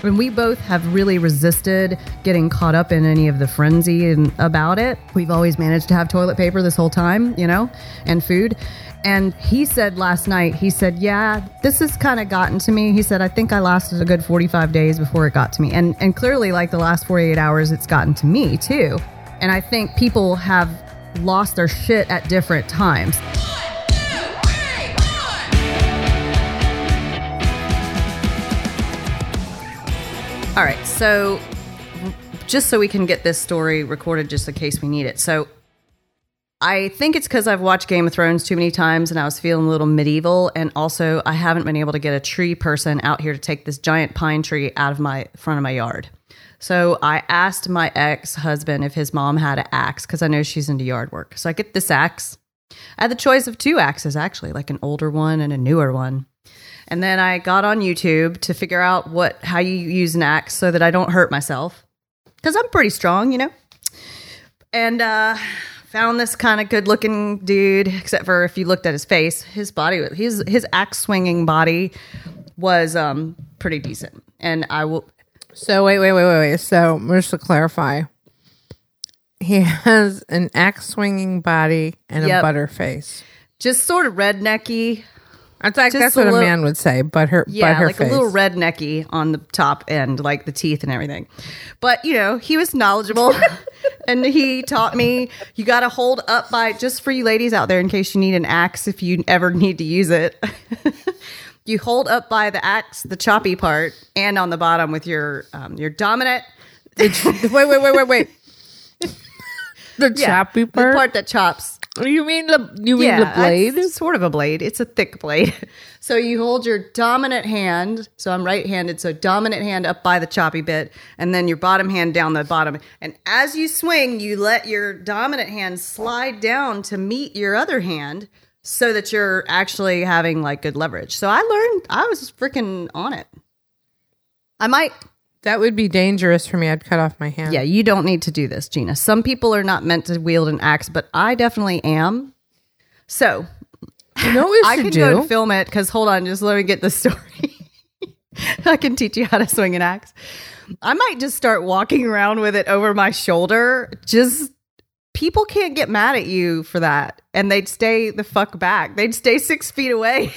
And we both have really resisted getting caught up in any of the frenzy about it. We've always managed to have toilet paper this whole time, and food. And he said last night, yeah, this has kind of gotten to me. He said, I think I lasted a good 45 days before it got to me. And clearly, like the last 48 hours, it's gotten to me too. And I think people have lost their shit at different times. All right, so just so we can get this story recorded just in case we need it. So I think it's because I've watched Game of Thrones too many times and I was feeling a little medieval. And also I haven't been able to get a tree person out here to take this giant pine tree out of my front of my yard. So I asked my ex-husband if his mom had an axe because I know she's into yard work. So I get this axe. I had the choice of 2 axes, actually, like an older one and a newer one. And then I got on YouTube to figure out how you use an axe so that I don't hurt myself. Because I'm pretty strong, And found this kind of good-looking dude, except for if you looked at his face. His body, his axe-swinging body was pretty decent. And I will... So, wait. So, just to clarify, he has an axe-swinging body and a butter face. Just sort of rednecky. That's what a man would say, but her face. A little rednecky on the top end, like the teeth and everything. But, he was knowledgeable, and he taught me, you got to hold up by, just for you ladies out there in case you need an axe if you ever need to use it. You hold up by the axe, the choppy part, and on the bottom with your dominant. Wait. The choppy part? The part that chops. You mean the blade? It's sort of a blade. It's a thick blade. So you hold your dominant hand. So I'm right-handed. So dominant hand up by the choppy bit, and then your bottom hand down the bottom. And as you swing, you let your dominant hand slide down to meet your other hand so that you're actually having like good leverage. So I was freaking on it. That would be dangerous for me. I'd cut off my hand. Yeah, you don't need to do this, Gina. Some people are not meant to wield an axe, but I definitely am. So, I can go and film it because, hold on, just let me get the story. I can teach you how to swing an axe. I might just start walking around with it over my shoulder. People can't get mad at you for that. And they'd stay the fuck back. They'd stay 6 feet away.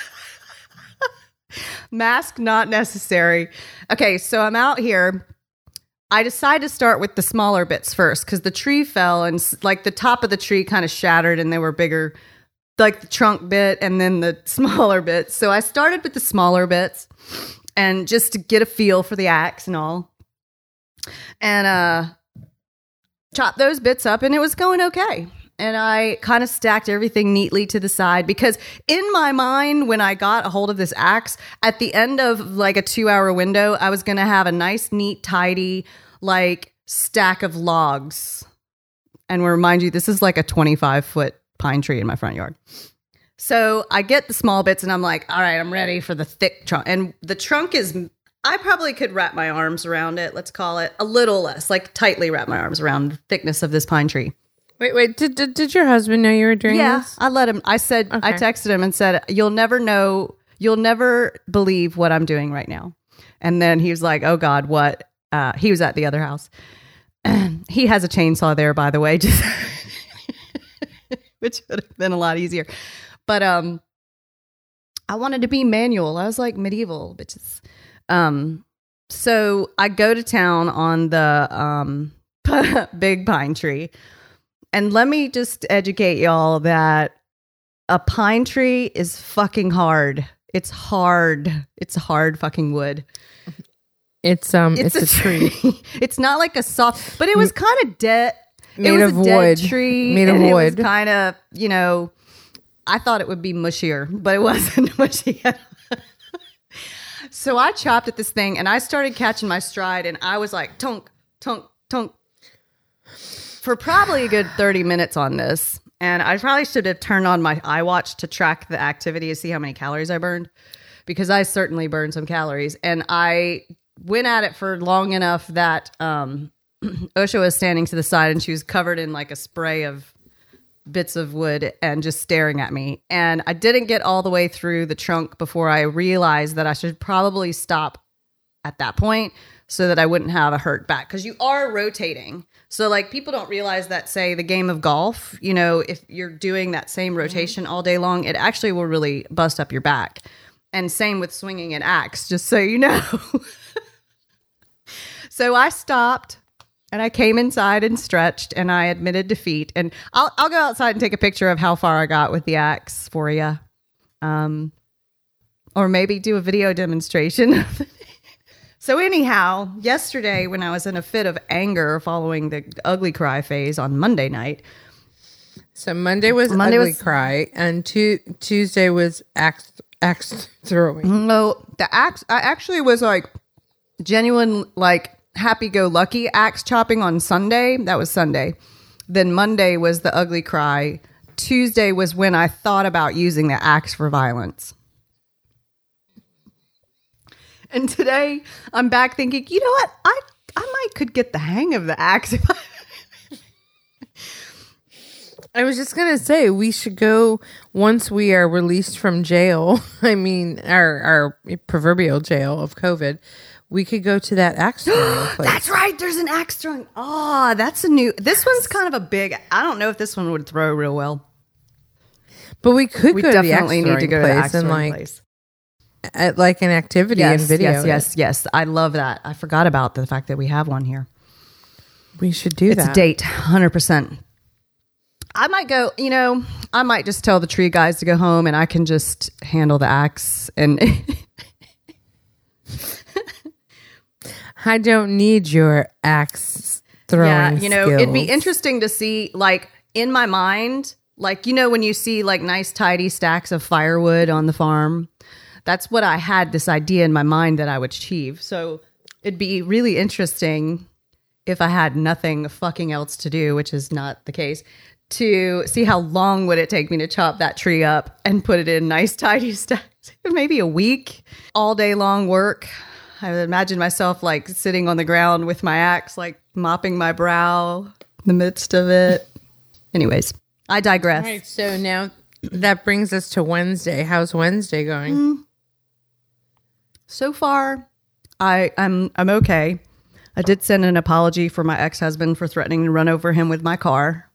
Mask not necessary. Okay, so I'm out here. I decided to start with the smaller bits first because the tree fell and like the top of the tree kind of shattered and they were bigger, like the trunk bit and then the smaller bits. So I started with the smaller bits and just to get a feel for the axe and all. And chopped those bits up and it was going okay. And I kind of stacked everything neatly to the side because in my mind, when I got a hold of this axe, at the end of like a 2-hour window, I was going to have a nice, neat, tidy, like stack of logs. And we'll remind you, this is like a 25-foot pine tree in my front yard. So I get the small bits and I'm like, all right, I'm ready for the thick trunk. And the trunk is, I probably could wrap my arms around it. Let's call it a little less, like tightly wrap my arms around the thickness of this pine tree. Wait, did your husband know you were doing this? Yeah, I let him. I said, okay. I texted him and said, you'll never believe what I'm doing right now. And then he was like, oh God, what? He was at the other house. He has a chainsaw there, by the way, just which would have been a lot easier. But I wanted to be manual. I was like medieval bitches. So I go to town on the big pine tree. And let me just educate y'all that a pine tree is fucking hard. It's hard. It's hard fucking wood. It's a tree. It's not like a soft, but it was kind of dead. Made of wood. Tree. Made of wood. It was kind of, I thought it would be mushier, but it wasn't mushy. So I chopped at this thing and I started catching my stride and I was like, tunk, tunk, tunk. For probably a good 30 minutes on this. And I probably should have turned on my iWatch to track the activity to see how many calories I burned. Because I certainly burned some calories. And I went at it for long enough that Osha was standing to the side and she was covered in like a spray of bits of wood and just staring at me. And I didn't get all the way through the trunk before I realized that I should probably stop at that point so that I wouldn't have a hurt back. Because you are rotating. So like people don't realize that, say, the game of golf, you know, if you're doing that same rotation all day long, it actually will really bust up your back. And same with swinging an axe, just so you know. So I stopped and I came inside and stretched and I admitted defeat. And I'll go outside and take a picture of how far I got with the axe for you. Or maybe do a video demonstration. So anyhow, yesterday when I was in a fit of anger following the ugly cry phase on Monday night. So Monday was ugly cry and Tuesday was axe throwing. No, the axe, I actually was like genuine, like happy-go-lucky axe chopping on Sunday. That was Sunday. Then Monday was the ugly cry. Tuesday was when I thought about using the axe for violence. And today I'm back thinking, you know what? I might could get the hang of the axe. I was just going to say, we should go once we are released from jail. I mean, our proverbial jail of COVID. We could go to that axe throwing place. That's right. There's an axe throwing. Oh, that's a new. This one's kind of a big. I don't know if this one would throw real well. But we could go to the axe definitely need to go to the axe throwing place. At like an activity and video. Yes. I love that. I forgot about the fact that we have one here. We should do that. It's a date, 100%. I might go, you know, I might just tell the tree guys to go home and I can just handle the axe. And I don't need your axe throwing you know, skills. It'd be interesting to see, like, in my mind, like, you know, when you see like nice tidy stacks of firewood on the farm. That's what I had this idea in my mind that I would achieve. So it'd be really interesting if I had nothing fucking else to do, which is not the case, to see how long would it take me to chop that tree up and put it in nice tidy stacks. Maybe a week, all day long work. I would imagine myself like sitting on the ground with my axe, like mopping my brow in the midst of it. Anyways, I digress. All right, so now that brings us to Wednesday. How's Wednesday going? So far, I'm okay. I did send an apology for my ex-husband for threatening to run over him with my car.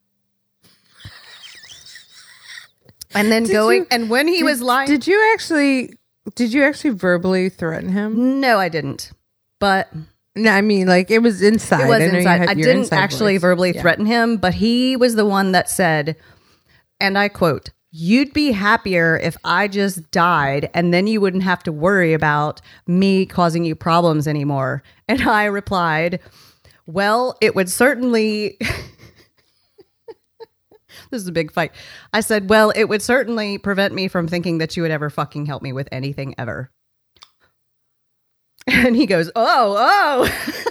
And then and when he was lying. Did you actually verbally threaten him? No, I didn't. But no, I mean, like, it was inside. It was inside. I didn't actually verbally threaten him, but he was the one that said, and I quote, "You'd be happier if I just died and then you wouldn't have to worry about me causing you problems anymore." And I replied, "Well, it would certainly..." This is a big fight. I said, "Well, it would certainly prevent me from thinking that you would ever fucking help me with anything ever." And he goes, oh.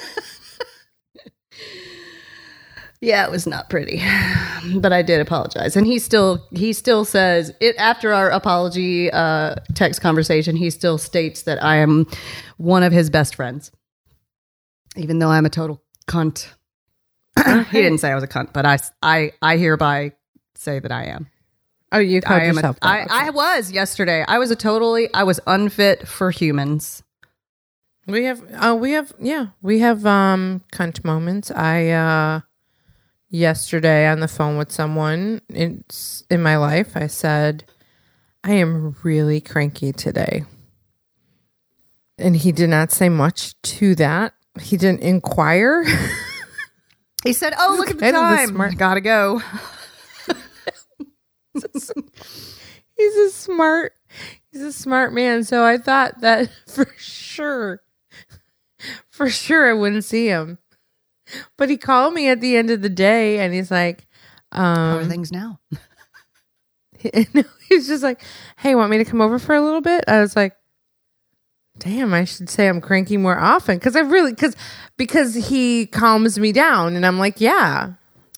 Yeah, it was not pretty, but I did apologize. And he still says it after our apology text conversation. He still states that I am one of his best friends, even though I'm a total cunt. He didn't say I was a cunt, but I hereby say that I am. Oh, you called yourself that. I was yesterday. I was unfit for humans. We have cunt moments. I yesterday on the phone with someone in my life, I said, "I am really cranky today." And he did not say much to that. He didn't inquire. He said, "Oh, look at the time. Gotta go." He's a smart man. So I thought that for sure I wouldn't see him. But he called me at the end of the day and he's like, how are things now? He's just like, "Hey, want me to come over for a little bit?" I was like, damn, I should say I'm cranky more often. Because he calms me down and I'm like, yeah.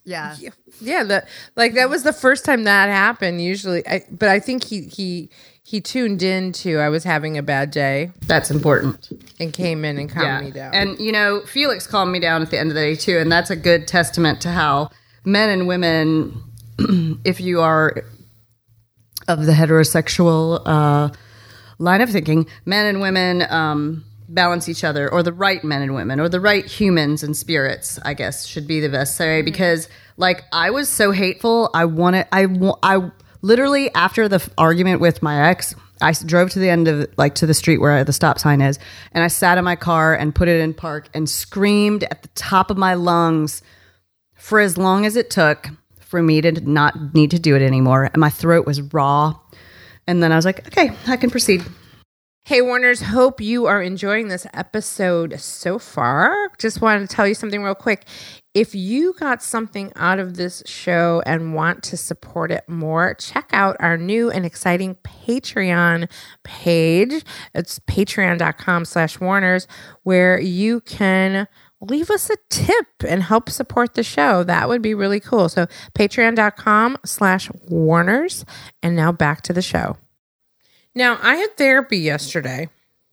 That was the first time that happened usually. But I think he tuned into I was having a bad day. That's important. And came in and calmed me down. And, you know, Felix calmed me down at the end of the day, too. And that's a good testament to how men and women, if you are of the heterosexual line of thinking, men and women balance each other, or the right men and women, or the right humans and spirits, I guess should be the best say, because like I was so hateful. I literally, after the argument with my ex, I drove to the end of to the street where the stop sign is, and I sat in my car and put it in park and screamed at the top of my lungs for as long as it took for me to not need to do it anymore. And my throat was raw. And then I was like, okay, I can proceed. Hey, Warners, hope you are enjoying this episode so far. Just wanted to tell you something real quick. If you got something out of this show and want to support it more, check out our new and exciting Patreon page. It's patreon.com/Warners, where you can leave us a tip and help support the show. That would be really cool. So patreon.com/Warners. And now back to the show. Now, I had therapy yesterday.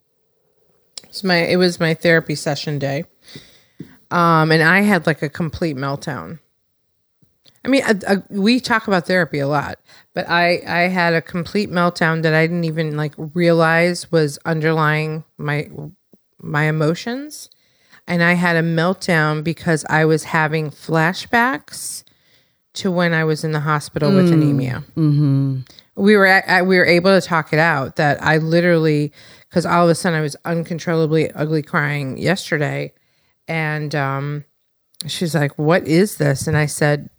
It was my therapy session day. And I had like a complete meltdown. I mean, we talk about therapy a lot, but I had a complete meltdown that I didn't even realize was underlying my emotions. And I had a meltdown because I was having flashbacks to when I was in the hospital with anemia. Mm-hmm. We were able to talk it out, that I literally, because all of a sudden I was uncontrollably ugly crying yesterday. And she's like, "What is this?" And I said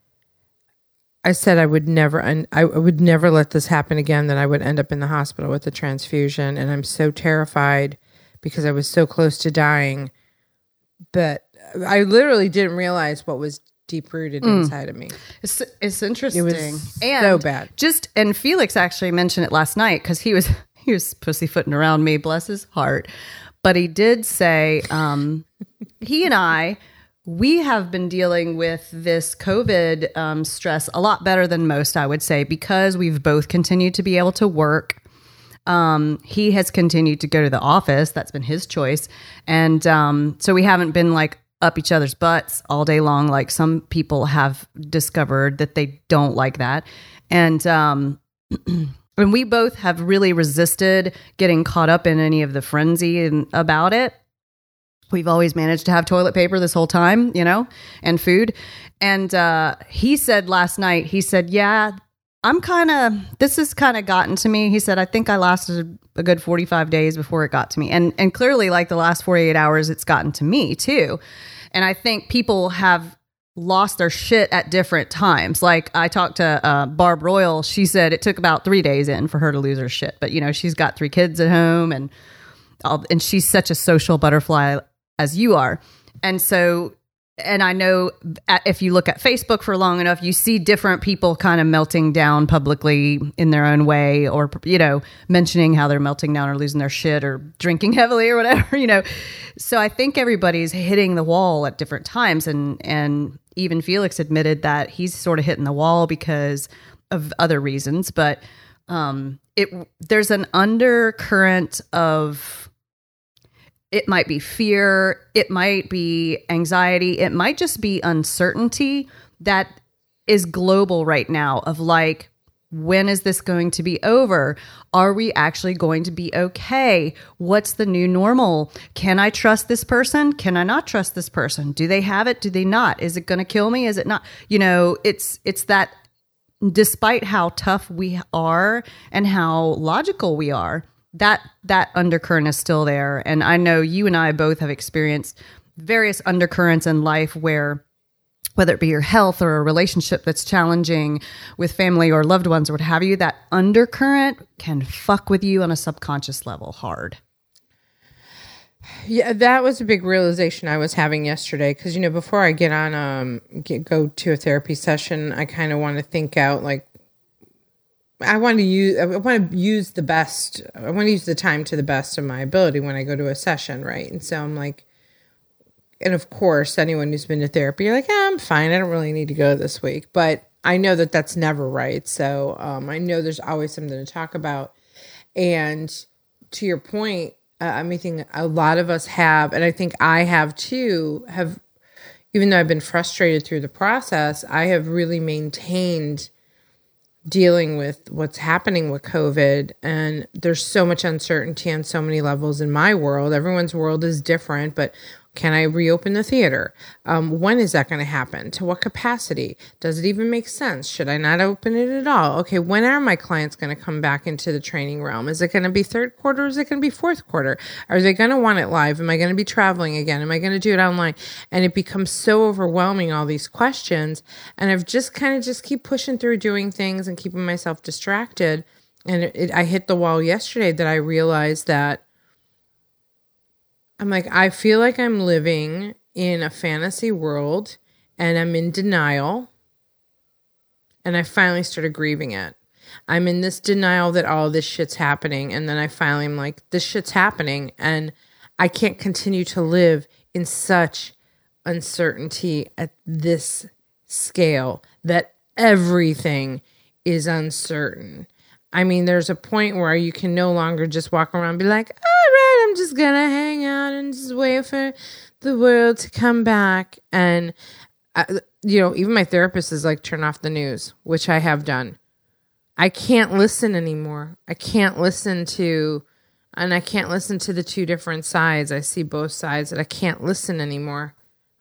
I would never let this happen again, that I would end up in the hospital with a transfusion. And I'm so terrified because I was so close to dying that I literally didn't realize what was deep-rooted inside of me. It's interesting. It was so bad. And Felix actually mentioned it last night, because he was pussyfooting around me, bless his heart. But he did say, he and I, we have been dealing with this COVID stress a lot better than most, I would say, because we've both continued to be able to work. He has continued to go to the office. That's been his choice. And so we haven't been up each other's butts all day long, like some people have discovered that they don't like that. And and we both have really resisted getting caught up in any of the frenzy about it. We've always managed to have toilet paper this whole time, and food. And he said last night, yeah, this has kind of gotten to me. He said, I think I lasted a good 45 days before it got to me. And clearly, the last 48 hours, it's gotten to me too. And I think people have lost their shit at different times. I talked to Barb Royal. She said it took about 3 days in for her to lose her shit. But, she's got 3 kids at home, and she's such a social butterfly as you are. And so, and I know if you look at Facebook for long enough, you see different people kind of melting down publicly in their own way, or, mentioning how they're melting down or losing their shit or drinking heavily or whatever, So I think everybody's hitting the wall at different times. And even Felix admitted that he's sort of hitting the wall because of other reasons. But there's an undercurrent of, it might be fear, it might be anxiety, it might just be uncertainty that is global right now, of when is this going to be over? Are we actually going to be okay? What's the new normal? Can I trust this person? Can I not trust this person? Do they have it? Do they not? Is it going to kill me? Is it not? It's that despite how tough we are and how logical we are, that undercurrent is still there. And I know you and I both have experienced various undercurrents in life where, whether it be your health or a relationship that's challenging with family or loved ones or what have you, that undercurrent can fuck with you on a subconscious level hard. Yeah, that was a big realization I was having yesterday. Because, before I get on, go to a therapy session, I kind of want to think out, I want to use the time to the best of my ability when I go to a session, right? And so I'm and of course, anyone who's been to therapy, you're I'm fine. I don't really need to go this week. But I know that that's never right. So I know there's always something to talk about. And to your point, I think a lot of us have, and I think I have too, even though I've been frustrated through the process, I have really maintained dealing with what's happening with COVID. And there's so much uncertainty on so many levels in my world. Everyone's world is different, but can I reopen the theater? When is that going to happen? To what capacity? Does it even make sense? Should I not open it at all? Okay, when are my clients going to come back into the training realm? Is it going to be third quarter? Or is it going to be fourth quarter? Are they going to want it live? Am I going to be traveling again? Am I going to do it online? And it becomes so overwhelming, all these questions. And I've just kind of just keep pushing through doing things and keeping myself distracted. And I hit the wall yesterday that I realized that I'm like, I feel like I'm living in a fantasy world and I'm in denial. And I finally started grieving it. I'm in this denial that all this shit's happening. And then I finally am like, this shit's happening. And I can't continue to live in such uncertainty at this scale that everything is uncertain. I mean, there's a point where you can no longer just walk around and be like, all right, I'm just going to hang out and just wait for the world to come back. And, even my therapist is like, turn off the news, which I have done. I can't listen anymore. I can't listen to the two different sides. I see both sides and I can't listen anymore.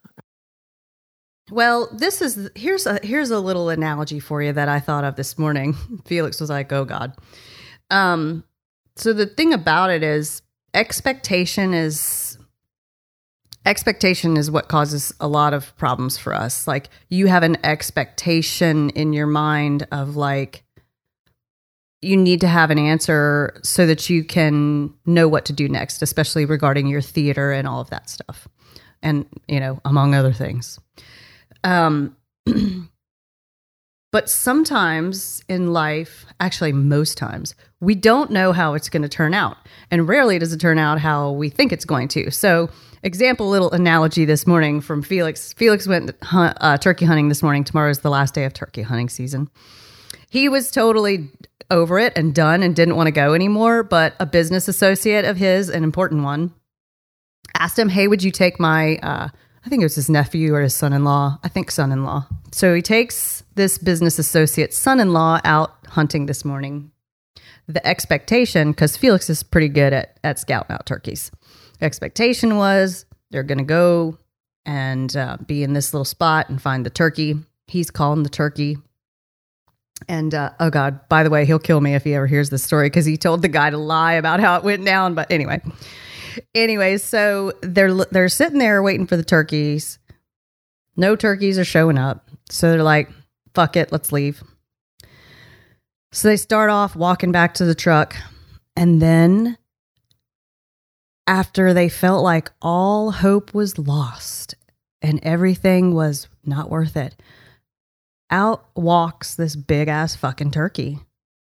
Well, here's a little analogy for you that I thought of this morning. Felix was like, "Oh God." So the thing about it is expectation is what causes a lot of problems for us. Like, you have an expectation in your mind of like, you need to have an answer so that you can know what to do next, especially regarding your theater and all of that stuff. And, among other things. But sometimes in life, actually most times, we don't know how it's going to turn out. And rarely does it turn out how we think it's going to. So, little analogy this morning from Felix. Felix went turkey hunting this morning. Tomorrow is the last day of turkey hunting season. He was totally over it and done and didn't want to go anymore. But a business associate of his, an important one, asked him, "Hey, would you take my, I think it was his nephew or his son-in-law. I think son-in-law." So he takes this business associate's son-in-law out hunting this morning. The expectation, because Felix is pretty good at scouting out turkeys. The expectation was they're going to go and be in this little spot and find the turkey. He's calling the turkey. And, oh God, by the way, he'll kill me if he ever hears this story because he told the guy to lie about how it went down. But anyway, so they're sitting there waiting for the turkeys. No turkeys are showing up. So they're like, fuck it, let's leave. So they start off walking back to the truck. And then after they felt like all hope was lost and everything was not worth it, out walks this big ass fucking turkey.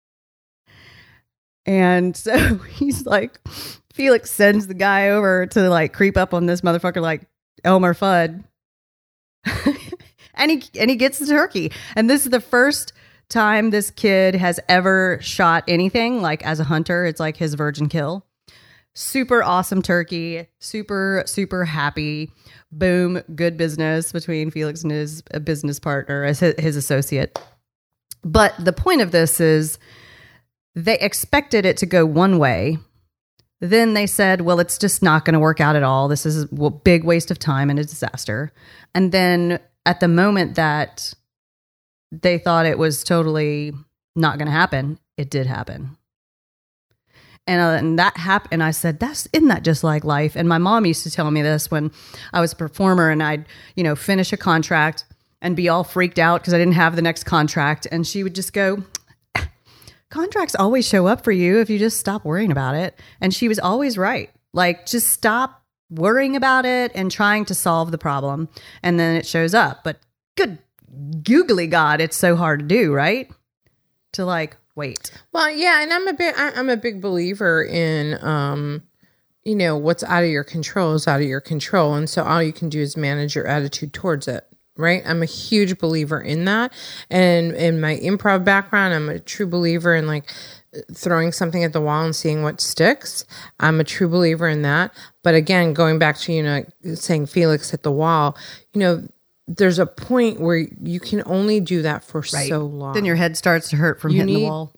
And so he's like, Felix sends the guy over to like creep up on this motherfucker like Elmer Fudd. and he gets the turkey. And this is the first time this kid has ever shot anything like as a hunter. It's like his virgin kill. Super awesome turkey. Super, super happy. Boom. Good business between Felix and his business partner as his associate. But the point of this is they expected it to go one way. Then they said, well, it's just not going to work out at all. This is a big waste of time and a disaster. And then at the moment that they thought it was totally not going to happen, it did happen. And that happened. And I said, isn't that just like life? And my mom used to tell me this when I was a performer and I'd, finish a contract and be all freaked out because I didn't have the next contract. And she would just go, contracts always show up for you if you just stop worrying about it. And she was always right. Like, just stop worrying about it and trying to solve the problem. And then it shows up. But good googly God, it's so hard to do, right? To like, wait. Well, yeah. And I'm a big believer in, what's out of your control is out of your control. And so all you can do is manage your attitude towards it. Right. I'm a huge believer in that. And in my improv background, I'm a true believer in like throwing something at the wall and seeing what sticks. I'm a true believer in that. But again, going back to, saying Felix hit the wall, there's a point where you can only do that for so long. Then your head starts to hurt from hitting the wall.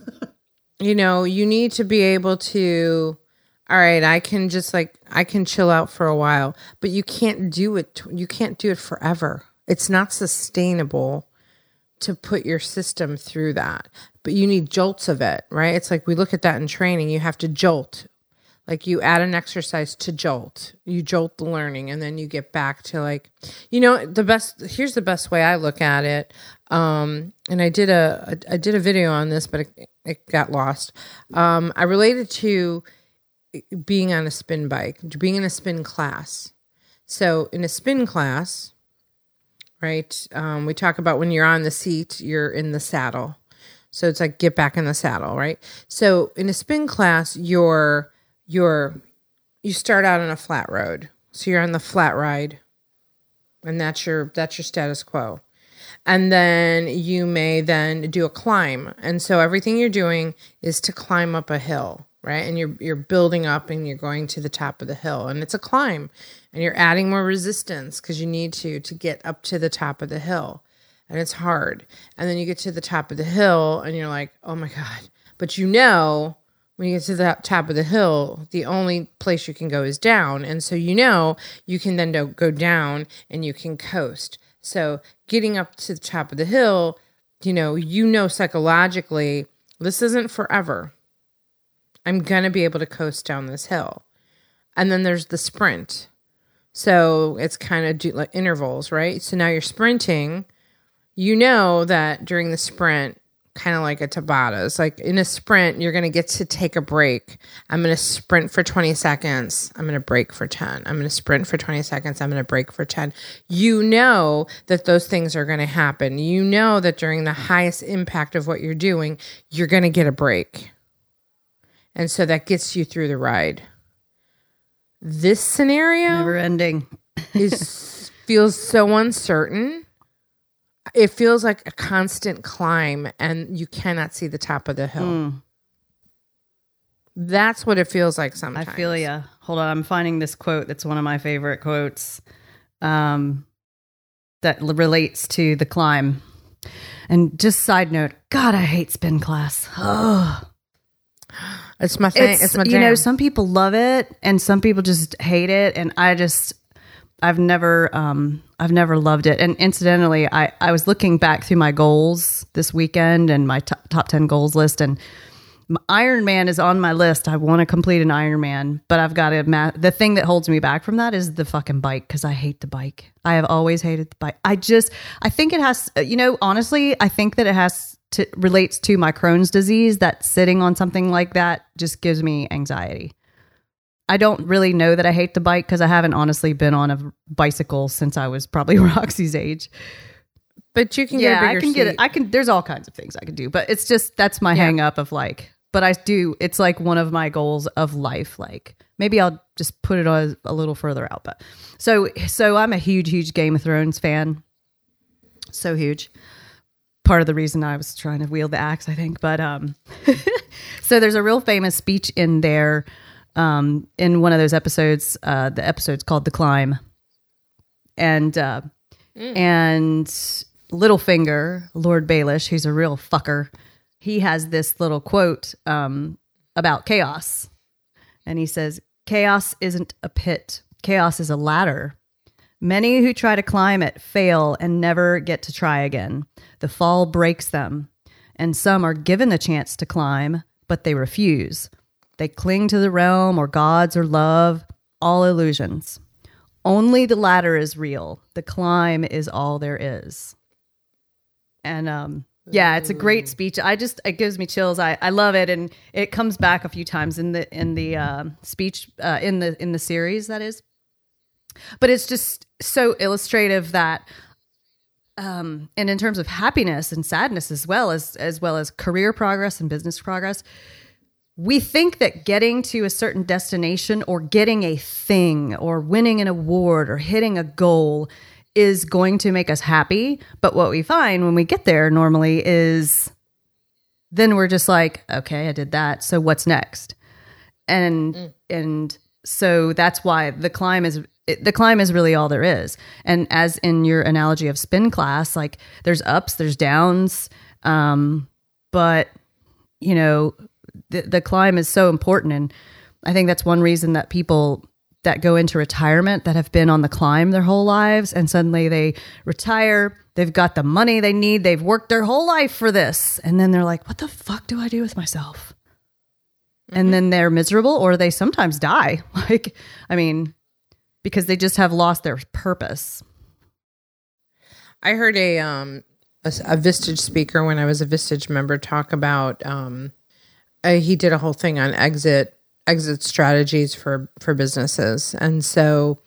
You need to be able to, all right, I can chill out for a while, but you can't do it. You can't do it forever. It's not sustainable to put your system through that, but you need jolts of it, right? It's like we look at that in training. You have to jolt. Like you add an exercise to jolt. You jolt the learning, and then you get back to like, here's the best way I look at it. And I did a video on this, but it got lost. I related to being on a spin bike, being in a spin class. So in a spin class, right? We talk about when you're on the seat, you're in the saddle. So it's like, get back in the saddle, right? So in a spin class, you start out on a flat road. So you're on the flat ride, and that's your status quo. And then you may then do a climb. And so everything you're doing is to climb up a hill, right? And you're building up and you're going to the top of the hill, and it's a climb, and you're adding more resistance because you need to get up to the top of the hill, and it's hard. And then you get to the top of the hill and you're like, oh my God. But when you get to the top of the hill, the only place you can go is down. And so you can then go down and you can coast. So getting up to the top of the hill, psychologically, this isn't forever. I'm going to be able to coast down this hill. And then there's the sprint. So it's kind of like intervals, right? So now you're sprinting. You know that during the sprint, kind of like a Tabata. It's like in a sprint, you're going to get to take a break. I'm going to sprint for 20 seconds. I'm going to break for 10. I'm going to sprint for 20 seconds. I'm going to break for 10. You know that those things are going to happen. You know that during the highest impact of what you're doing, you're going to get a break. And so that gets you through the ride. This scenario never ending feels so uncertain. It feels like a constant climb, and you cannot see the top of the hill. That's what it feels like sometimes. I feel ya. Hold on, I'm finding this quote that's one of my favorite quotes that relates to the climb. And just side note, God, I hate spin class. Oh. It's my thing. It's my jam. Some people love it, and some people just hate it, and I've never loved it. And incidentally, I was looking back through my goals this weekend and my top 10 goals list, and Ironman is on my list. I want to complete an Ironman, but I've got to, the thing that holds me back from that is the fucking bike. Cause I hate the bike. I have always hated the bike. I think it has, honestly, I think that it relates to my Crohn's disease, that sitting on something like that just gives me anxiety. I don't really know that I hate the bike because I haven't honestly been on a bicycle since I was probably Roxy's age. But you can get a bigger seat. I can. There's all kinds of things I can do, but it's just that's my hang up of like. But I do. It's like one of my goals of life. Like maybe I'll just put it a little further out. But so I'm a huge Game of Thrones fan. So huge. Part of the reason I was trying to wield the axe, I think. But so there's a real famous speech in there. In one of those episodes, the episode's called The Climb. And Littlefinger, Lord Baelish, who's a real fucker, he has this little quote about chaos. And he says, chaos isn't a pit. Chaos is a ladder. Many who try to climb it fail and never get to try again. The fall breaks them. And some are given the chance to climb, but they refuse. They cling to the realm or gods or love, all illusions. Only the ladder is real. The climb is all there is. And it's a great speech. It gives me chills. I love it, and it comes back a few times in the speech in the series, that is. But it's just so illustrative that, and in terms of happiness and sadness as well as career progress and business progress. We think that getting to a certain destination or getting a thing or winning an award or hitting a goal is going to make us happy. But what we find when we get there normally is then we're just like, okay, I did that. So what's next? And so that's why the climb the climb is really all there is. And as in your analogy of spin class, like there's ups, there's downs. But you know, the climb is so important. And I think that's one reason that people that go into retirement that have been on the climb their whole lives and suddenly they retire, they've got the money they need, they've worked their whole life for this. And then they're like, what the fuck do I do with myself? Mm-hmm. And then they're miserable, or they sometimes die. Like, I mean, because they just have lost their purpose. I heard a Vistage speaker when I was a Vistage member talk about, he did a whole thing on exit strategies for businesses. And so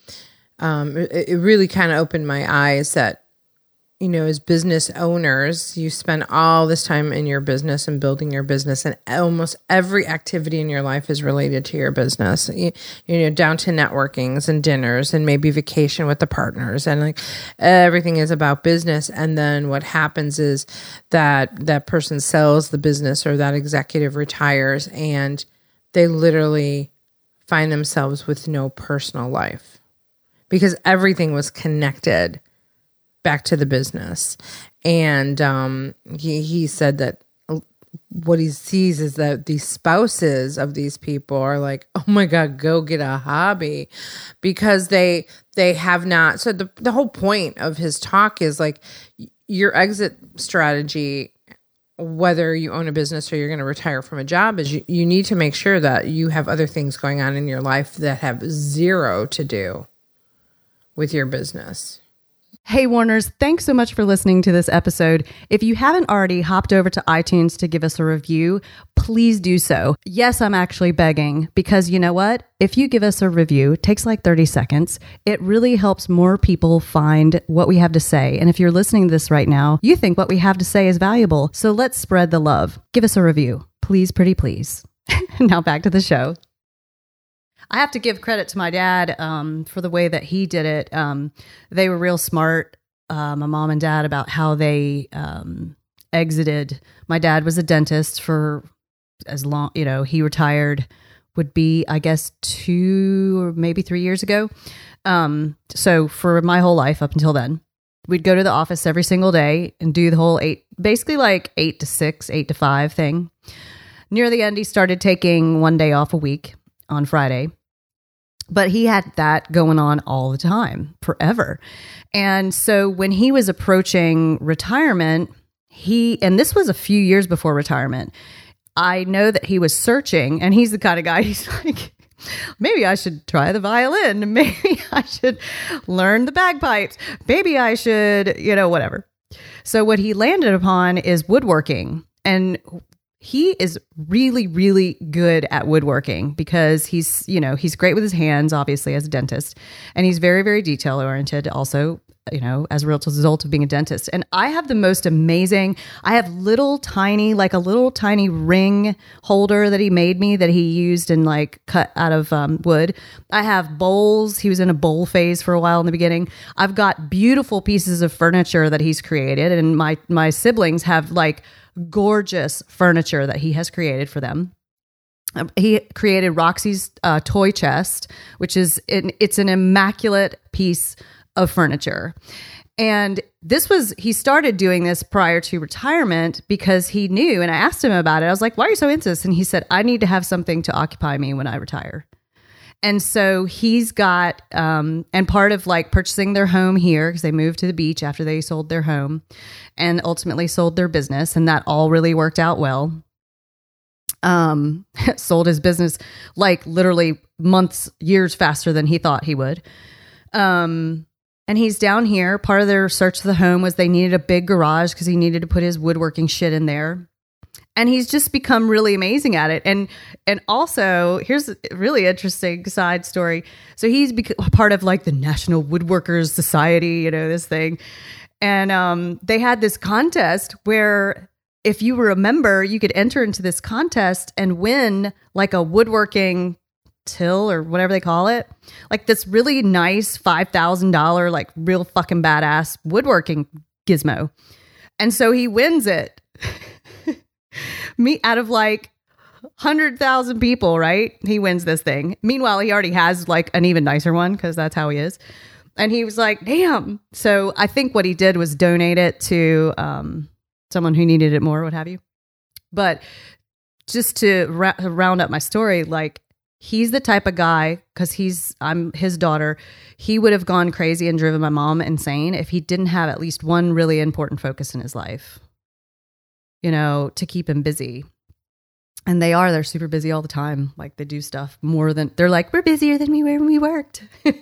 it really kind of opened my eyes that, you know, as business owners, you spend all this time in your business and building your business, and almost every activity in your life is related to your business, you know, down to networkings and dinners and maybe vacation with the partners, and like everything is about business. And then what happens is that person sells the business, or that executive retires, and they literally find themselves with no personal life because everything was connected back to the business. And he said that what he sees is that the spouses of these people are like, oh my God, go get a hobby, because they have not. So the whole point of his talk is like your exit strategy, whether you own a business or you're going to retire from a job, is you need to make sure that you have other things going on in your life that have zero to do with your business. Hey, Warners, thanks so much for listening to this episode. If you haven't already hopped over to iTunes to give us a review, please do so. Yes, I'm actually begging, because you know what? If you give us a review, it takes like 30 seconds. It really helps more people find what we have to say. And if you're listening to this right now, you think what we have to say is valuable. So let's spread the love. Give us a review. Please, pretty please. Now back to the show. I have to give credit to my dad for the way that he did it. They were real smart, my mom and dad, about how they exited. My dad was a dentist for as long, you know, he retired would be, I guess, 2 or maybe 3 years ago. So for my whole life up until then, we'd go to the office every single day and do the whole 8 to 6, 8 to 5 thing. Near the end, he started taking 1 day off a week on Friday. But he had that going on all the time, forever. And so when he was approaching retirement, and this was a few years before retirement, I know that he was searching, and he's the kind of guy, he's like, maybe I should try the violin. Maybe I should learn the bagpipes. Maybe I should, you know, whatever. So what he landed upon is woodworking. And he is really, really good at woodworking because he's great with his hands, obviously, as a dentist. And he's very, very detail oriented also, you know, as a result of being a dentist. And I have the most amazing, I have a little tiny ring holder that he made me that he used and like cut out of wood. I have bowls. He was in a bowl phase for a while in the beginning. I've got beautiful pieces of furniture that he's created. And my siblings have like gorgeous furniture that he has created for them. He created Roxy's toy chest, which is it's an immaculate piece of furniture. And he started doing this prior to retirement because he knew, and I asked him about it. I was like, why are you so into this? And he said, I need to have something to occupy me when I retire. And so he's got, and part of like purchasing their home here, because they moved to the beach after they sold their home and ultimately sold their business. And that all really worked out well. Sold his business like literally months, years faster than he thought he would. And he's down here. Part of their search for the home was they needed a big garage because he needed to put his woodworking shit in there. And he's just become really amazing at it. And also, here's a really interesting side story. So he's part of like the National Woodworkers Society, you know, this thing. And they had this contest where if you were a member, you could enter into this contest and win like a woodworking till or whatever they call it. Like this really nice $5,000, like real fucking badass woodworking gizmo. And so he wins it. Me out of like 100,000 people, right? He wins this thing. Meanwhile, he already has like an even nicer one because that's how he is. And he was like, damn. So I think what he did was donate it to someone who needed it more, what have you. But just to round up my story, like, he's the type of guy, because I'm his daughter, he would have gone crazy and driven my mom insane if he didn't have at least one really important focus in his life, to keep him busy. And they're super busy all the time. Like, they do stuff more than, they're like, we're busier than we were when we worked.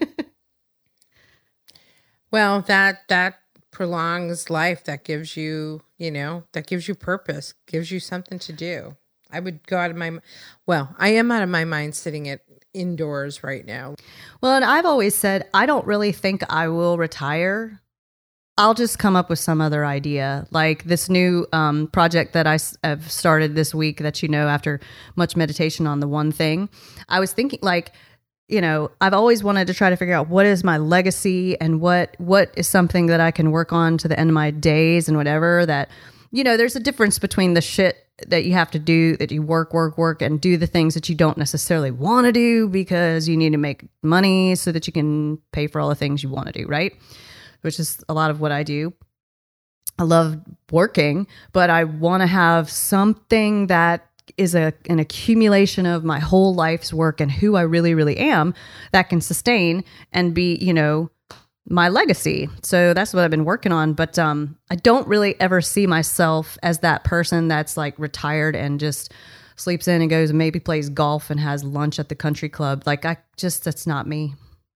Well, that prolongs life. That gives you, that gives you purpose, gives you something to do. I would go I am out of my mind sitting indoors right now. Well, and I've always said, I don't really think I will retire. I'll just come up with some other idea. Like this new project that I have started this week that, after much meditation on the one thing, I was thinking like, I've always wanted to try to figure out what is my legacy and what is something that I can work on to the end of my days and whatever that, there's a difference between the shit that you have to do, that you work, and do the things that you don't necessarily want to do because you need to make money so that you can pay for all the things you want to do, right? Which is a lot of what I do. I love working, but I want to have something that is an accumulation of my whole life's work and who I really, really am that can sustain and be, my legacy. So that's what I've been working on. But I don't really ever see myself as that person that's like retired and just sleeps in and goes and maybe plays golf and has lunch at the country club. Like that's not me.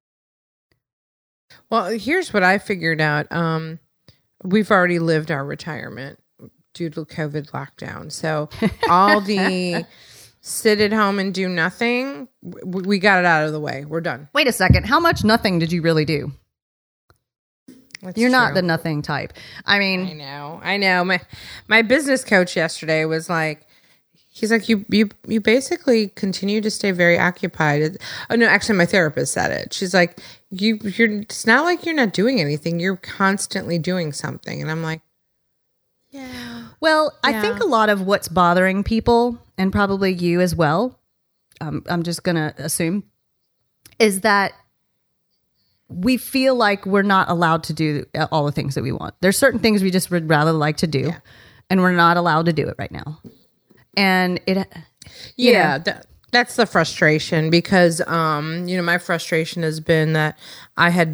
Well, here's what I figured out. We've already lived our retirement due to COVID lockdown. So all the sit at home and do nothing, we got it out of the way. We're done. Wait a second. How much nothing did you really do? You're not the nothing type. I mean, I know. My business coach yesterday was like, he's like, you basically continue to stay very occupied. Oh no, actually my therapist said it. She's like, you're, it's not like you're not doing anything. You're constantly doing something. And I'm like, yeah. Well, I think a lot of what's bothering people, and probably you as well, I'm just going to assume, is that we feel like we're not allowed to do all the things that we want. There's certain things we just would rather like to do, and we're not allowed to do it right now. And that's the frustration because, my frustration has been that I had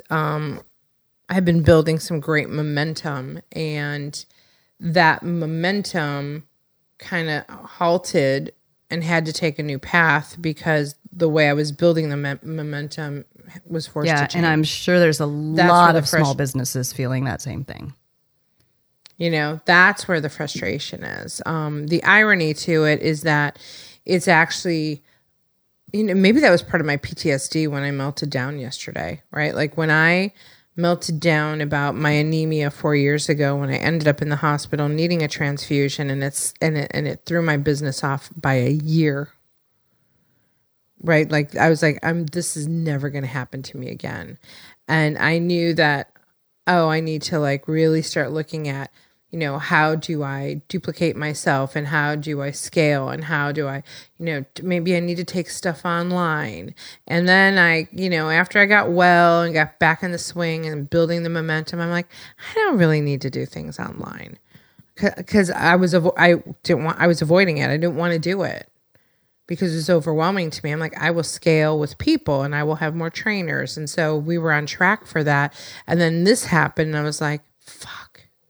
been building some great momentum, and that momentum kind of halted and had to take a new path because the way I was building the momentum was forced to change. And I'm sure there's a lot of small businesses feeling that same thing. That's where the frustration is. The irony to it is that it's actually, maybe that was part of my PTSD when I melted down yesterday, right? Like when I melted down about my anemia 4 years ago, when I ended up in the hospital needing a transfusion, and it threw my business off by a year. Right? Like I was like, this is never going to happen to me again. And I knew that, I need to like really start looking at, how do I duplicate myself and how do I scale and how do I, maybe I need to take stuff online. And then after I got well and got back in the swing and building the momentum, I'm like, I don't really need to do things online because I was avoiding it. I didn't want to do it because it's overwhelming to me. I'm like, I will scale with people and I will have more trainers. And so we were on track for that. And then this happened and I was like, fuck.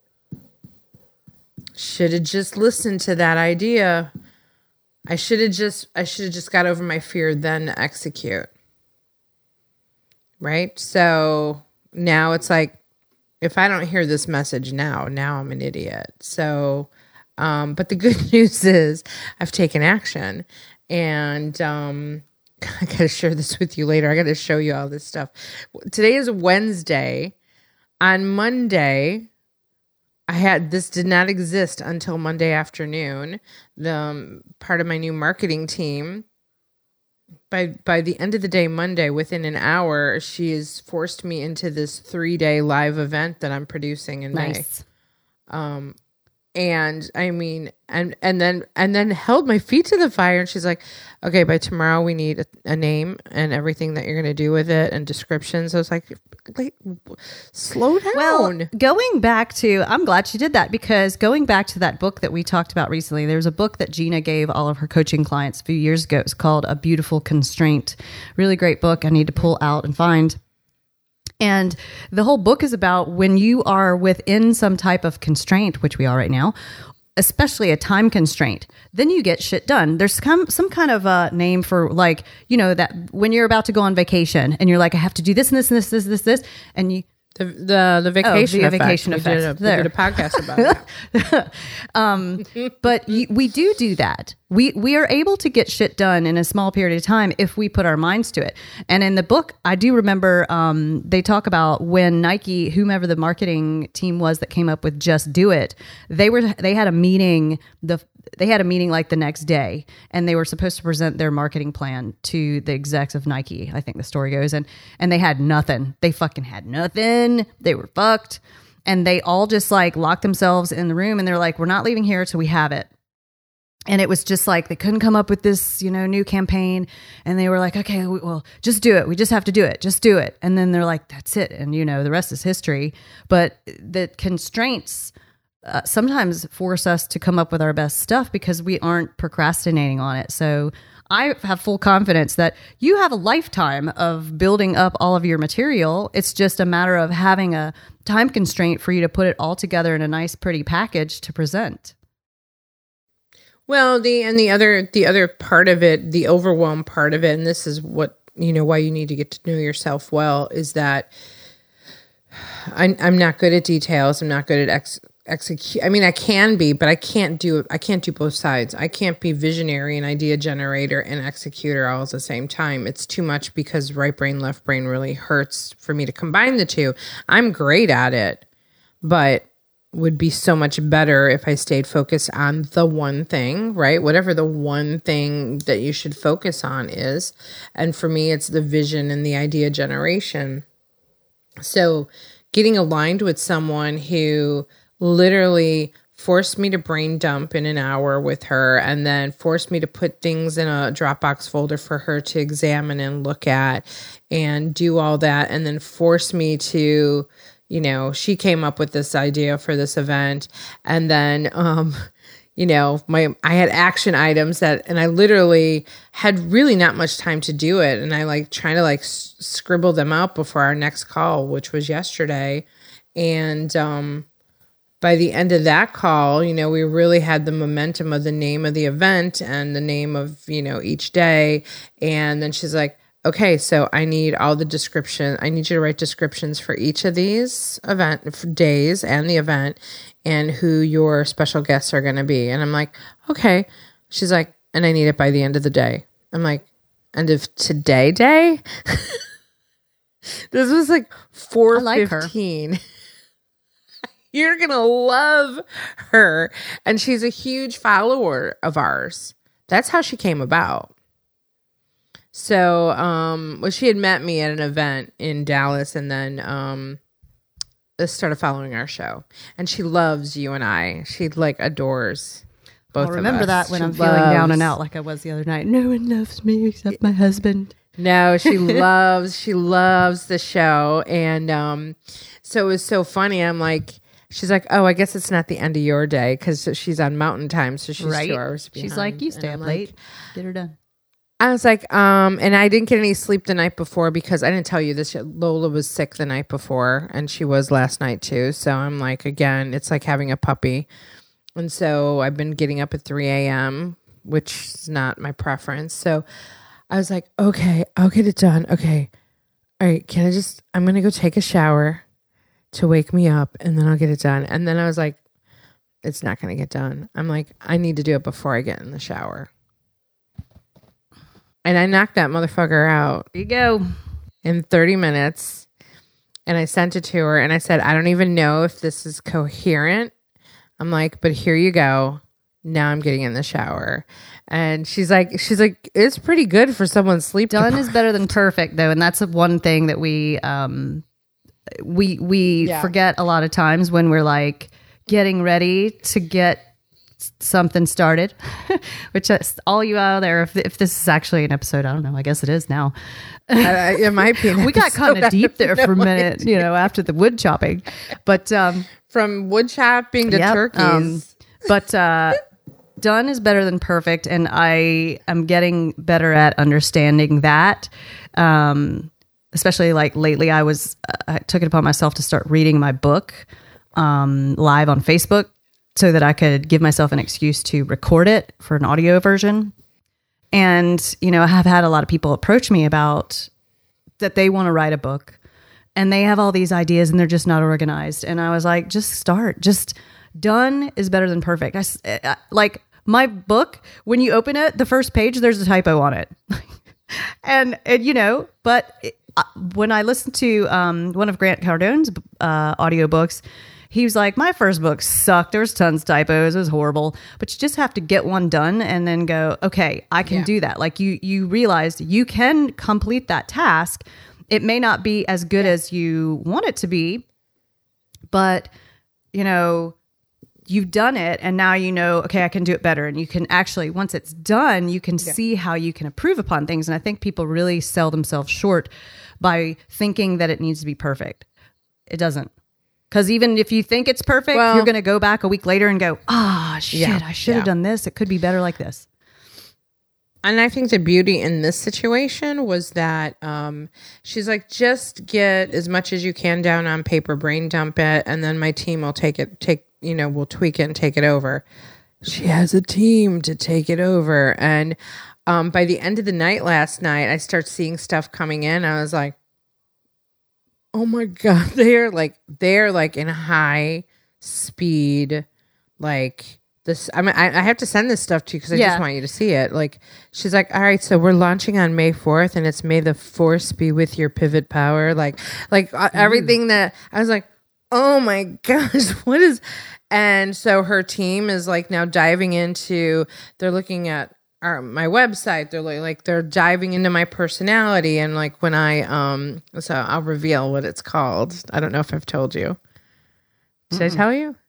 Should have just listened to that idea. I should have just got over my fear, then execute. Right? So now it's like, if I don't hear this message now I'm an idiot. So, but the good news is I've taken action, and I got to share this with you later. I got to show you all this stuff. Today is Wednesday. On Monday, this did not exist until Monday afternoon. The part of my new marketing team, by the end of the day, Monday, within an hour, she has forced me into this 3-day live event that I'm producing in May. And I mean, and then held my feet to the fire. And she's like, okay, by tomorrow we need a name and everything that you're going to do with it and descriptions. I was like, slow down. Well, going back to, I'm glad she did that, because going back to that book that we talked about recently, there's a book that Gina gave all of her coaching clients a few years ago. It's called A Beautiful Constraint. Really great book. I need to pull out and find. And the whole book is about when you are within some type of constraint, which we are right now, especially a time constraint, then you get shit done. There's some kind of a name for, like, you know, that when you're about to go on vacation and you're like, I have to do this and this and this, and you... The vacation effect. Vacation effect. We did a podcast about that. But we do that. We are able to get shit done in a small period of time if we put our minds to it. And in the book, I do remember they talk about when Nike, whomever the marketing team was that came up with Just Do It, they had a meeting. They had a meeting like the next day, and they were supposed to present their marketing plan to the execs of Nike, I think the story goes, and they had nothing. They fucking had nothing. They were fucked. And they all just like locked themselves in the room, and they're like, we're not leaving here till we have it. And it was just like, they couldn't come up with this, you know, new campaign. And they were like, okay, well, just do it. We just have to do it. Just do it. And then they're like, that's it. And, you know, the rest is history. But the constraints sometimes force us to come up with our best stuff because we aren't procrastinating on it. So I have full confidence that you have a lifetime of building up all of your material. It's just a matter of having a time constraint for you to put it all together in a nice, pretty package to present. Well, the other part of it, the overwhelm part of it, and this is what, you know, why you need to get to know yourself well, is that I'm not good at details. I'm not good at execute. I mean, I can be, but I can't do both sides. I can't be visionary and idea generator and executor all at the same time. It's too much, because right brain, left brain really hurts for me to combine the two. I'm great at it, but would be so much better if I stayed focused on the one thing, right? Whatever the one thing that you should focus on is. And for me, it's the vision and the idea generation. So getting aligned with someone who literally forced me to brain dump in an hour with her, and then forced me to put things in a Dropbox folder for her to examine and look at and do all that, and then forced me to, you know, she came up with this idea for this event, and then you know, I had action items and I literally had really not much time to do it, and I like trying to like scribble them out before our next call, which was yesterday. And by the end of that call, you know, we really had the momentum of the name of the event and the name of, you know, each day. And then she's like, okay, so I need all the description. I need you to write descriptions for each of these days and the event, and who your special guests are going to be. And I'm like, okay. She's like, and I need it by the end of the day. I'm like, end of today day? This was like 4:15. Like You're going to love her. And she's a huge follower of ours. That's how she came about. So, well, she had met me at an event in Dallas, and then started following our show. And she loves you and I. She like adores both of us. I'll remember that when I'm feeling down and out like I was the other night. No one loves me except my husband. No, she loves the show. And so it was so funny. I'm like, she's like, oh, I guess it's not the end of your day, because she's on mountain time. So she's 2 hours behind. She's like, you stay up late. Get her done. I was like, and I didn't get any sleep the night before, because I didn't tell you this yet. Lola was sick the night before, and she was last night too. So I'm like, again, it's like having a puppy. And so I've been getting up at 3 a.m., which is not my preference. So I was like, okay, I'll get it done. Okay. All right. I'm going to go take a shower to wake me up, and then I'll get it done. And then I was like, it's not going to get done. I'm like, I need to do it before I get in the shower. And I knocked that motherfucker out. There you go. In 30 minutes. And I sent it to her, and I said, I don't even know if this is coherent. I'm like, but here you go. Now I'm getting in the shower. And she's like, it's pretty good for someone's sleep. Done is better than perfect, though. And that's one thing that we forget a lot of times when we're like getting ready to get something started, which is all you out there. If this is actually an episode, I don't know. I guess it is now. It might be. We got kind of deep there for a minute, after the wood chopping. But from wood chopping to turkeys. But done is better than perfect, and I am getting better at understanding that. Especially like lately, I took it upon myself to start reading my book live on Facebook, so that I could give myself an excuse to record it for an audio version. And, I have had a lot of people approach me about that they want to write a book and they have all these ideas and they're just not organized. And I was like, just start. Just done is better than perfect. I like my book, when you open it, the first page, there's a typo on it. When I listened to one of Grant Cardone's audiobooks, he was like, my first book sucked. There was tons of typos. It was horrible. But you just have to get one done and then go, okay, I can do that. Like you realized you can complete that task. It may not be as good as you want it to be, but you've done it and now okay, I can do it better. And you can actually, once it's done, you can see how you can improve upon things. And I think people really sell themselves short by thinking that it needs to be perfect. It doesn't. Because even if you think it's perfect, you're going to go back a week later and go, shit, I should have done this. It could be better like this. And I think the beauty in this situation was that she's like, just get as much as you can down on paper, brain dump it, and then my team will we'll tweak it and take it over. She has a team to take it over. And by the end of the night last night, I start seeing stuff coming in. I was like, oh my God, they're like in high speed, like this. I mean, I have to send this stuff to you because I just want you to see it. Like, she's like, all right, so we're launching on May 4th and it's May the Force be with your pivot power. Like everything that I was like, oh my gosh, what is, and so her team is like now diving into, they're looking at my website, they're diving into my personality, and like when I so I'll reveal what it's called. I don't know if I've told you. Should I tell you?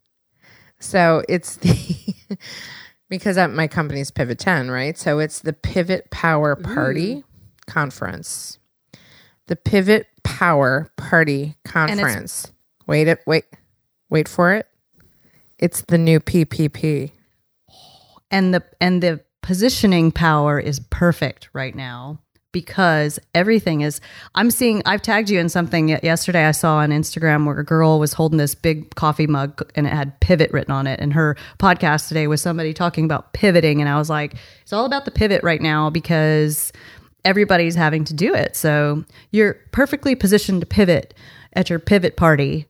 So it's the because my company's Pivot 10, right? So it's the Pivot Power Party Conference. The Pivot Power Party Conference. Wait for it. It's the new PPP. And the positioning power is perfect right now because everything is, I've tagged you in something yesterday I saw on Instagram where a girl was holding this big coffee mug and it had pivot written on it. And her podcast today was somebody talking about pivoting. And I was like, it's all about the pivot right now because everybody's having to do it. So you're perfectly positioned to pivot at your pivot party.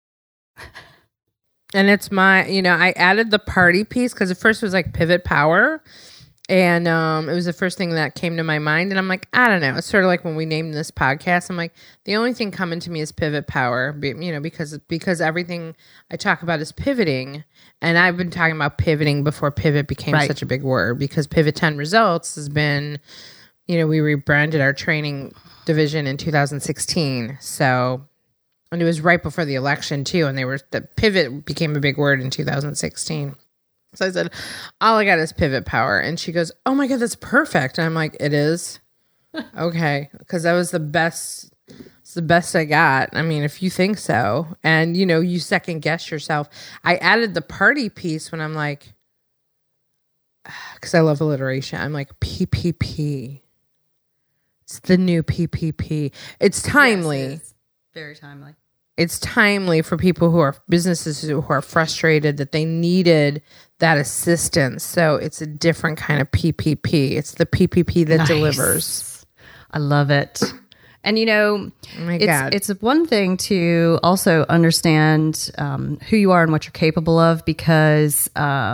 And it's my, I added the party piece because at first it was like pivot power. And it was the first thing that came to my mind. And I'm like, I don't know. It's sort of like when we named this podcast. I'm like, the only thing coming to me is pivot power, because everything I talk about is pivoting. And I've been talking about pivoting before pivot became such a big word, because Pivot 10 Results has been, we rebranded our training division in 2016. So, and it was right before the election too. And the pivot became a big word in 2016. So I said, all I got is pivot power. And she goes, oh my God, that's perfect. And I'm like, it is? Okay. Because that was the best. It's the best I got. I mean, if you think so. And, you second guess yourself. I added the party piece when I'm like, because I love alliteration. I'm like, PPP. It's the new PPP. It's timely. Yes, it is. Very timely. It's timely for people businesses who are frustrated that they needed that assistance. So it's a different kind of PPP. It's the PPP that delivers. I love it. And, oh my God. It's one thing to also understand who you are and what you're capable of, because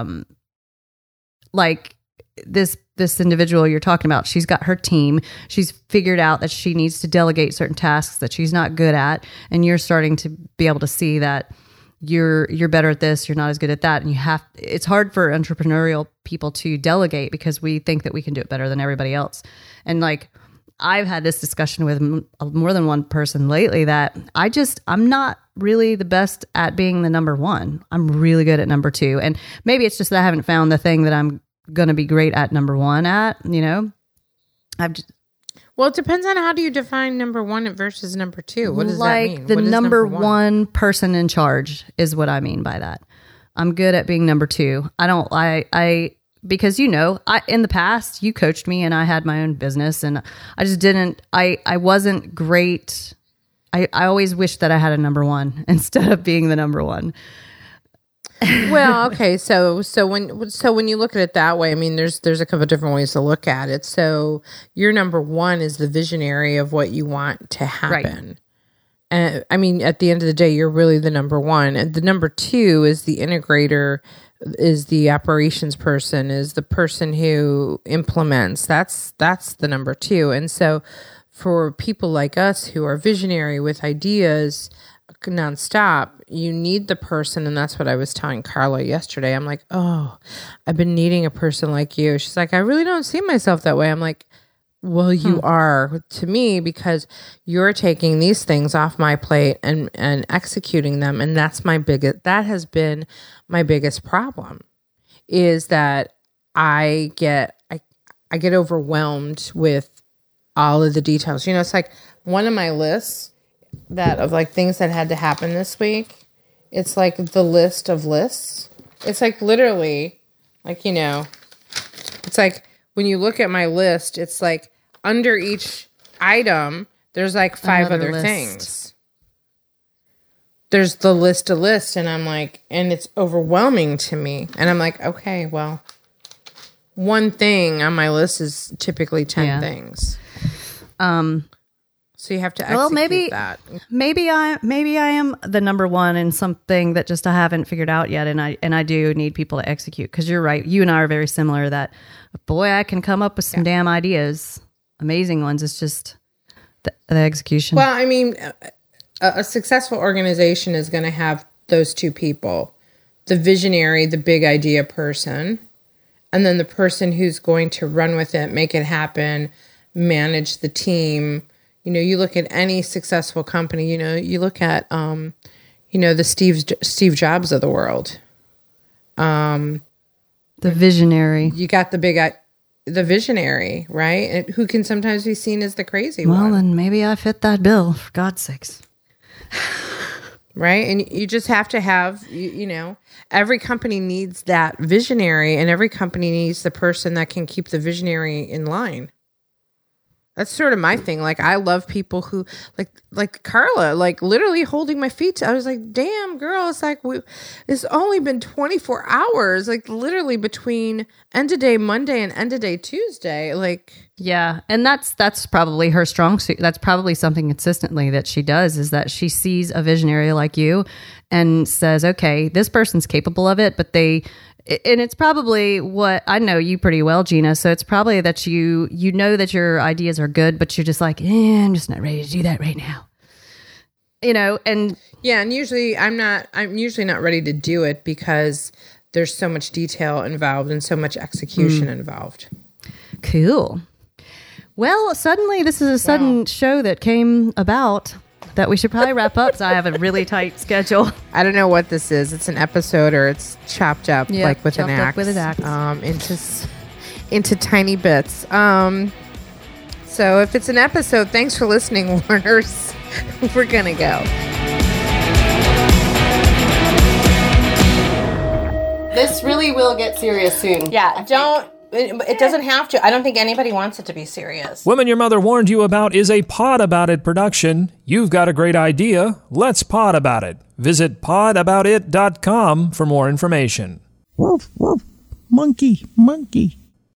like this individual you're talking about, she's got her team. She's figured out that she needs to delegate certain tasks that she's not good at. And you're starting to be able to see that you're better at this, you're not as good at that. And it's hard for entrepreneurial people to delegate because we think that we can do it better than everybody else. And like, I've had this discussion with more than one person lately that I'm not really the best at being the number one. I'm really good at number two. And maybe it's just that I haven't found the thing that I'm going to be great at number one at, Well, it depends on how do you define number one versus number two. What does that mean? Like the number one person in charge is what I mean by that. I'm good at being number two. Because in the past you coached me and I had my own business and I just didn't, I wasn't great. I always wished that I had a number one instead of being the number one. Well, okay. So when you look at it that way, I mean, there's a couple of different ways to look at it. So your number one is the visionary of what you want to happen. Right. And I mean, at the end of the day, you're really the number one. And the number two is the integrator, is the operations person, is the person who implements. That's the number two. And so for people like us who are visionary with ideas nonstop, you need the person. And that's what I was telling Carla yesterday. I'm like, oh, I've been needing a person like you. She's like, I really don't see myself that way. I'm like, well, you are to me because you're taking these things off my plate and executing them. And that has been my biggest problem is that I get overwhelmed with all of the details. It's like one of my lists that of like things that had to happen this week. It's like the list of lists. It's like literally like, it's like when you look at my list, it's like under each item, there's like 5 other things. There's the list of lists, and I'm like, and it's overwhelming to me. And I'm like, okay, well, one thing on my list is typically 10 things. So you have to execute that. Maybe I am the number one in something that just I haven't figured out yet, and I do need people to execute. Because you're right, you and I are very similar. That boy, I can come up with some damn ideas, amazing ones. It's just the execution. Well, I mean, a successful organization is going to have those two people: the visionary, the big idea person, and then the person who's going to run with it, make it happen, manage the team. You look at any successful company, you look at, the Steve Jobs of the world. The visionary. You got the visionary, right? And who can sometimes be seen as the crazy one. Well, then maybe I fit that bill, for God's sakes. Right? And you just have to have, every company needs that visionary, and every company needs the person that can keep the visionary in line. That's sort of my thing. Like, I love people who, like Carla, like literally holding my feet. I was like, damn, girl, it's like, it's only been 24 hours, like literally between end of day Monday and end of day Tuesday. Like, yeah. And that's probably her strong suit. That's probably something consistently that she does, is that she sees a visionary like you and says, okay, this person's capable of it, but and it's probably what I know you pretty well, Gina. So it's probably that you know that your ideas are good, but you're just like, I'm just not ready to do that right now. And yeah, and usually I'm usually not ready to do it because there's so much detail involved and so much execution involved. Cool. Well, suddenly this is a sudden show that came about that we should probably wrap up. So I have a really tight schedule. I don't know what this is. It's an episode or it's chopped up like with an axe. With an axe. Into tiny bits. So if it's an episode, thanks for listening, Warners. We're gonna go. This really will get serious soon. Yeah, it doesn't have to. I don't think anybody wants it to be serious. Women Your Mother Warned You About is a Pod About It production. You've got a great idea. Let's pod about it. Visit podaboutit.com for more information. Woof, woof. Monkey, monkey.